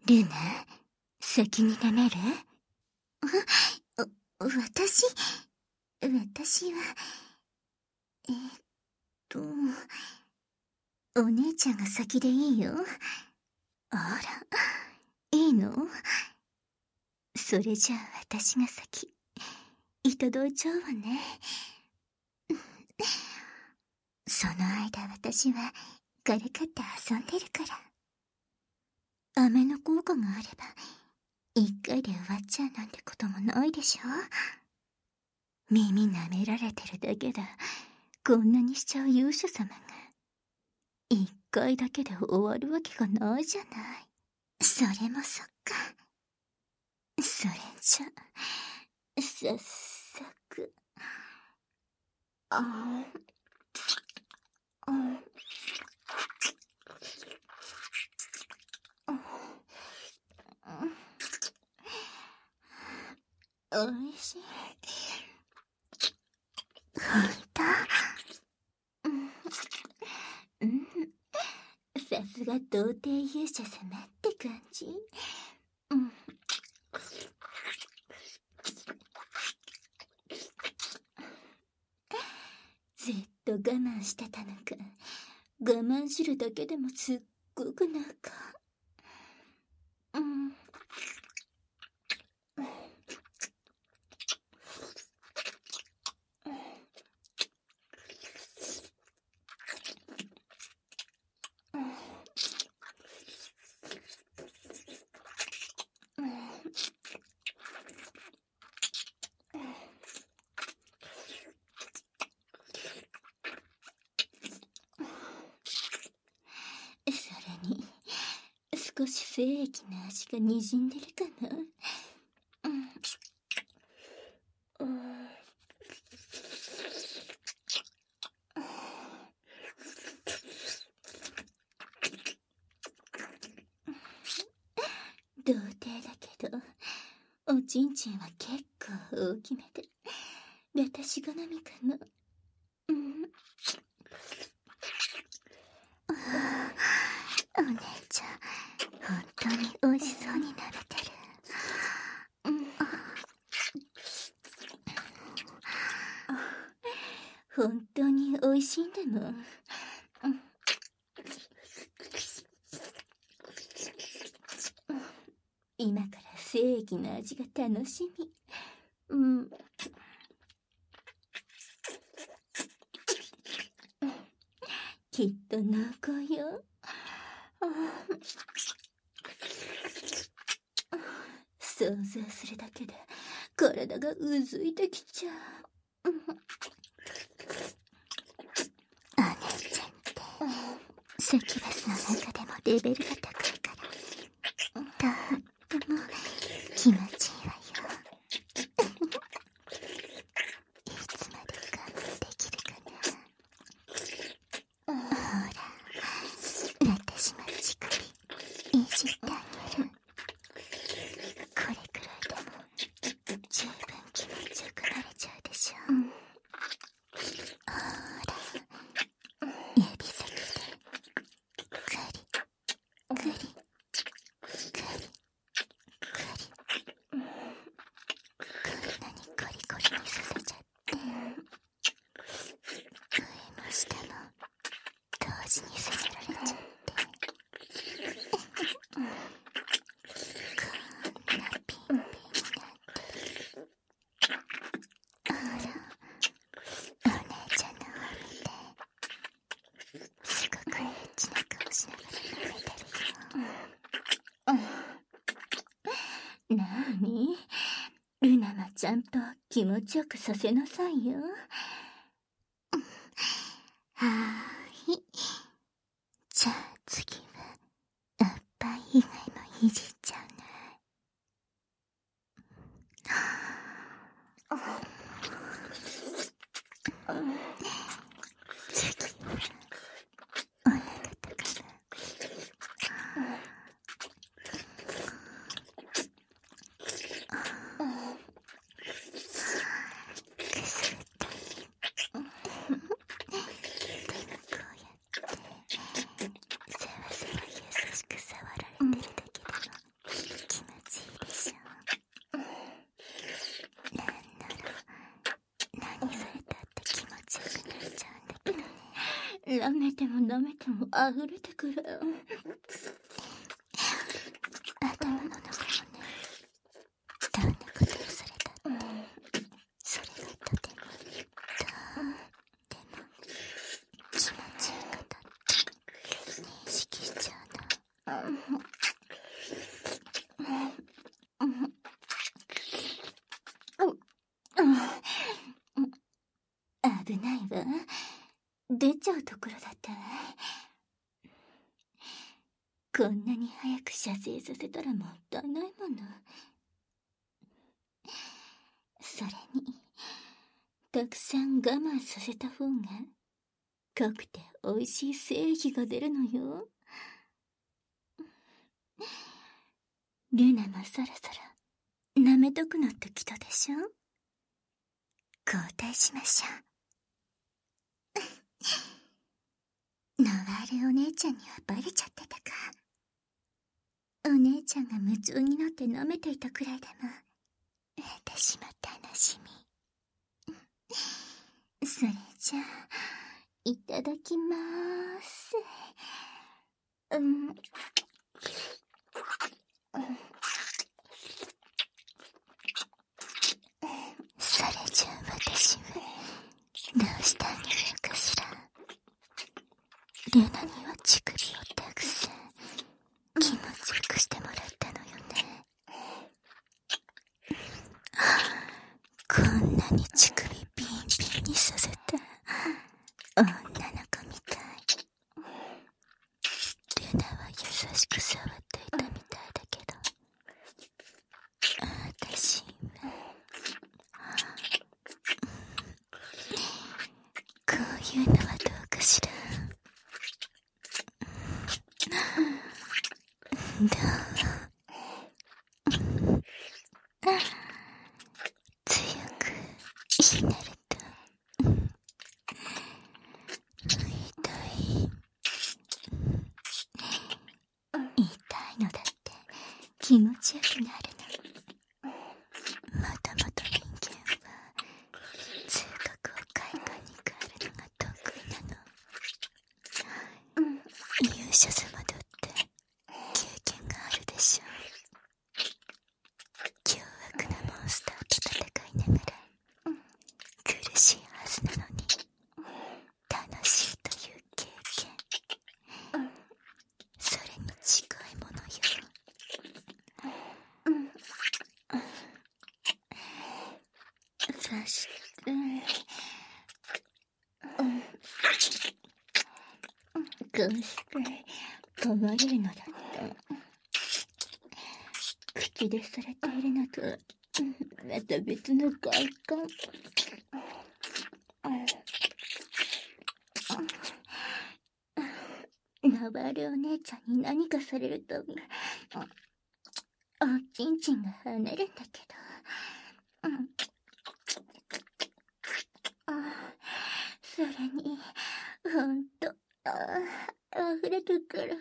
ルナ、先に舐める？ 私は、お姉ちゃんが先でいいよ。 あら、いいの？それじゃあ私が先、いただいちゃうわね。その間私はからかって遊んでるから。飴の効果があれば、一回で終わっちゃうなんてこともないでしょ。耳舐められてるだけだ。こんなにしちゃう勇者様が、一回だけで終わるわけがないじゃない。それもそっか。それじゃ、早速。おいしい。ほんと？さすが童貞勇者様って感じ。ずっと我慢してたのか、我慢するだけでもすっごくなんか。それに、少し精液の味がにじんでるかな。童貞だけど、おちんちんは結構大きめで、私好みかな。お姉ちゃん、本当に美味しそうになれてる。本当に美味しいんだもん。今から精液の味が楽しみ。きっと濃厚よ。想像するだけで体がうずいてきちゃう。お姉ちゃんってサキュバスの中でもレベルが高いから、とっても気持ちいいわよ。いつまで我慢できるかな。ほら、私の乳首いじってあげる。これくらいでも十分気持ちよくなれちゃうでしょ。ほら、指先でクリクリクリクリこんなにコリコリにさせちゃって、上も下も同時にさせられちゃって、こんなピンピンになってる。ほら、お姉ちゃんの方見て、すごくエッチな顔しながら舐めてるよ。なーに、ルナはちゃんと気持ちよくさせなさいよ。はーい。じゃあ次はおっぱい以外もいじっちゃうね。次はお腹とかな。くすぐったい。でもこうやってさわさわ優しく触られてるだけでも舐めても舐めても溢れてくる。頭の中もね、どんなことをされたって、それがとても気持ちいいことって認識しちゃうの。危ないわ。出ちゃうところだったわ。こんなに早く射精させたらもったいないもの。それに、たくさん我慢させた方が濃くて美味しい精液が出るのよ。ルナもそろそろ舐めたくなってきたでしょ。交代しましょう。ナワールお姉ちゃんにはバレちゃってたか。お姉ちゃんが夢中になって舐めていたくらいでも私も楽しみ。それじゃあいただきまーす。それじゃあ私はどうしてあげるかしら。ルナには乳首をたくさん気持ちよくしてもらったのよね。こんなに乳首ビンビンにさせた女の子みたい。ルナは優しく触っていたみたいだけど、私はこういうのはどうかしら。どう強くひねると痛いのだって気持ちよくなるの。もともと人間は痛覚を快感に変えるのが得意なの。勇者様だって経験があるでしょう。凶悪なモンスターと戦いながら苦しいはずなのに楽しいという経験、それに近いものよ。そしてこうして噛まれるのだった。口でされているのとまた別の快感。ナバールお姉ちゃんに何かされるとおちんちんが跳ねるんだけど、それにほんと溢れてくる。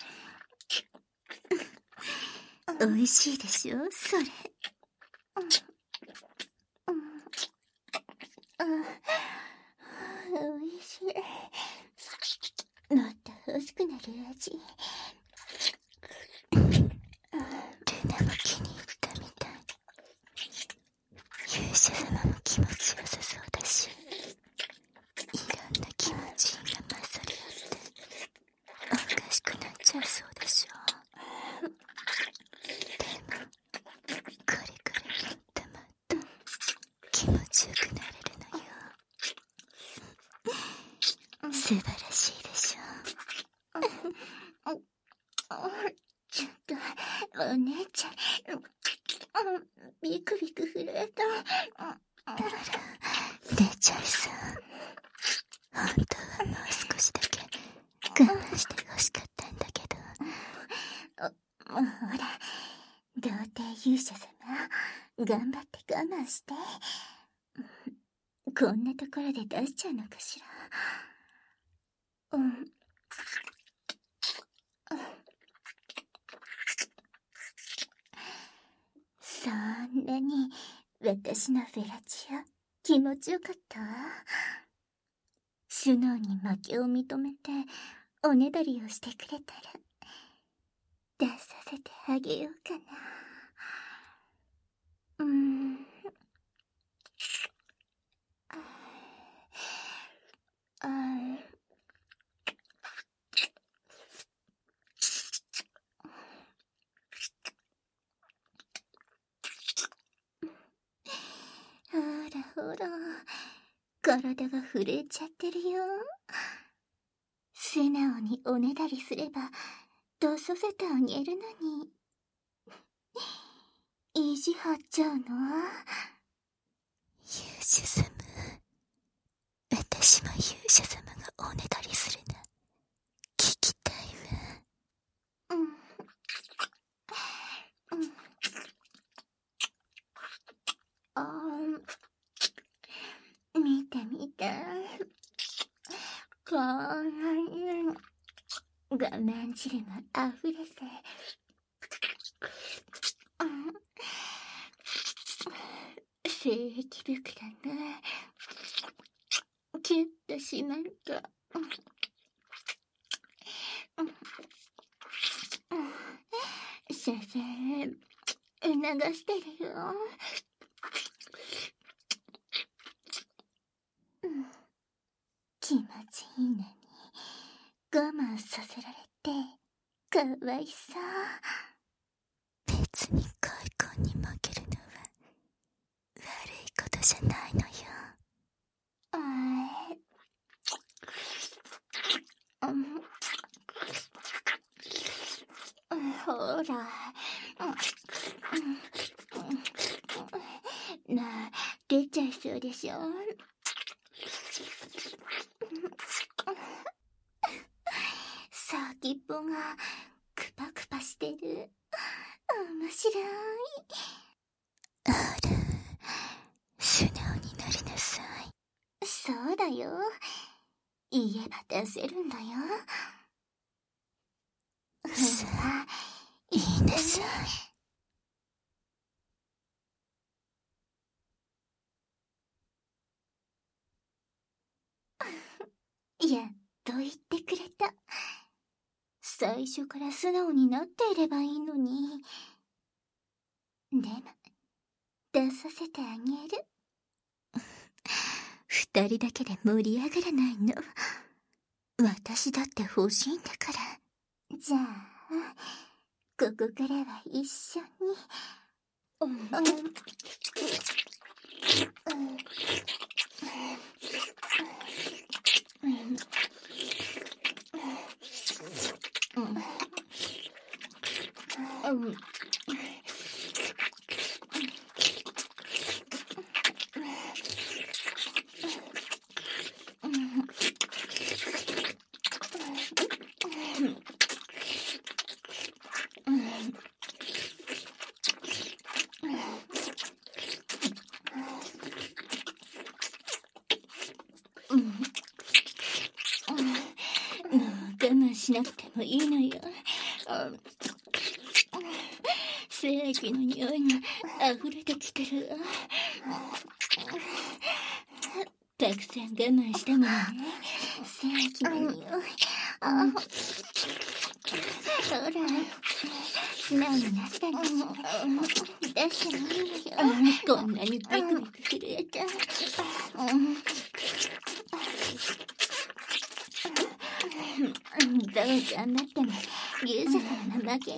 美味しいでしょそれ。美味しい。もっと欲しくなる味。ルナも気に入ったみたい。勇者様も気持ちよさそうだし、いろんな気持ちが勝り合っておかしくなっちゃいそうでしょ。でもこれからもっともっと気持ちよくなれるのよ。素晴らしいでしょ。ちょっとお姉ちゃんビクビク震えた。あら出ちゃいそう。本当はもう少しだけ我慢してほしかったんだけど。ほら童貞勇者様頑張って我慢して。こんなところで出しちゃうのかしら。そんなに私のフェラチオ気持ちよかった？ 素直に負けを認めておねだりをしてくれたら出させてあげようかな。ほらほら、体が震えちゃってるよ。素直におねだりすれば出させてあげるのに。意地張っちゃうの？ 勇者様、私も勇者様がおねだりするの聞きたいわ。 見て見て。こんなに画面汁が溢れて、精液袋がキュッと締まると、先生促してるよ。気持ちいいのに我慢させられてかわいそう。 別に開墾に負けるのは悪いことじゃないのよ。 ほら、出ちゃいそうでしょ。先っぽがクパクパしてる。面白い。 あら、素直になりなさい。 そうだよ。言えば出せるんだよ。 さあ、言いなさい。やっと言ってくれた。最初から素直になっていればいいのに。でも、出させてあげる。 二人だけで盛り上がらないの。私だって欲しいんだから。 じゃあ、ここからは一緒に。我慢しなくてもいいのよ。精液の匂いが溢れてきてる。たくさん我慢したものね。精液の匂い。ほら、素直になったり出してもいいよ。こんなにビクビク震えた。どう頑張っても勇者様の負けよ。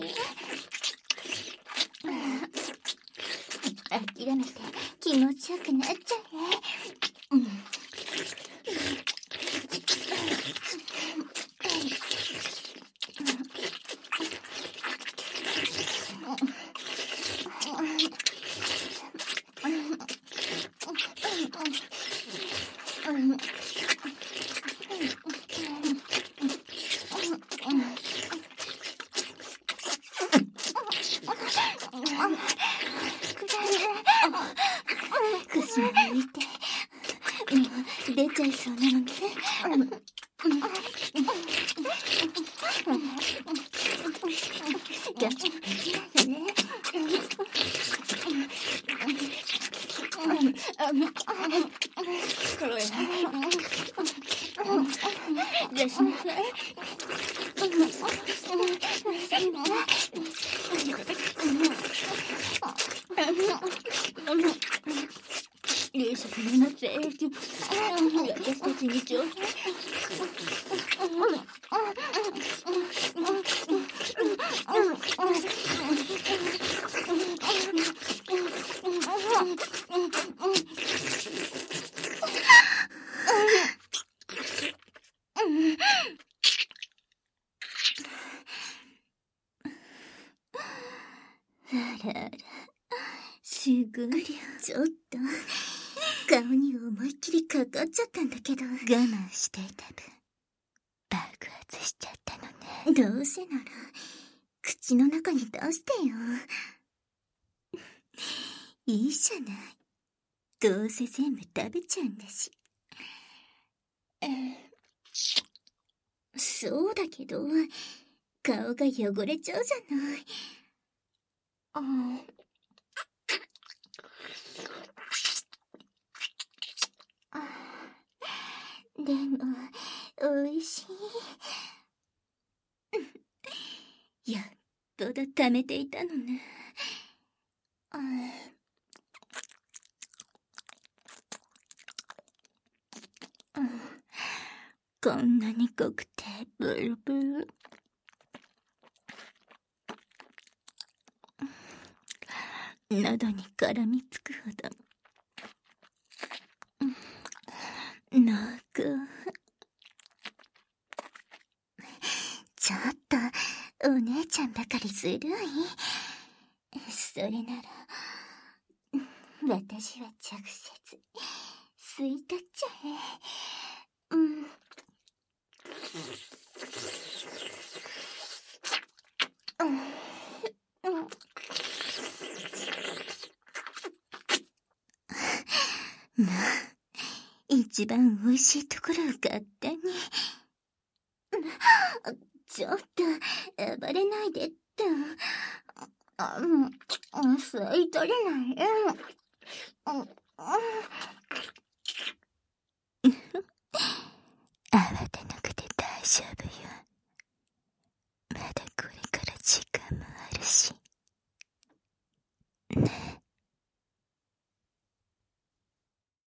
諦めて気持ちよくなっちゃうね。腰を抜いて、もう出ちゃいそうなのね。我慢できないよね。 夕食のせいで私たちにちょうだい。あらあら、すごい。ちょっと顔に思いっきりかかっちゃったんだけど、我慢していた分爆発しちゃったのね。どうせなら口の中に出してよ。いいじゃない、どうせ全部食べちゃうんだし。そうだけど顔が汚れちゃうじゃない。でもおいしい。やっとだ溜めていたのね。こんなに濃くてブルブル。喉に絡みつくほど濃厚。ちょっとお姉ちゃんばかりずるい。それなら私は直接吸い取っちゃえ。まあ、一番おいしいところを勝手に。ちょっと暴れないでって。吸い取れないよ。慌てなくて大丈夫よ。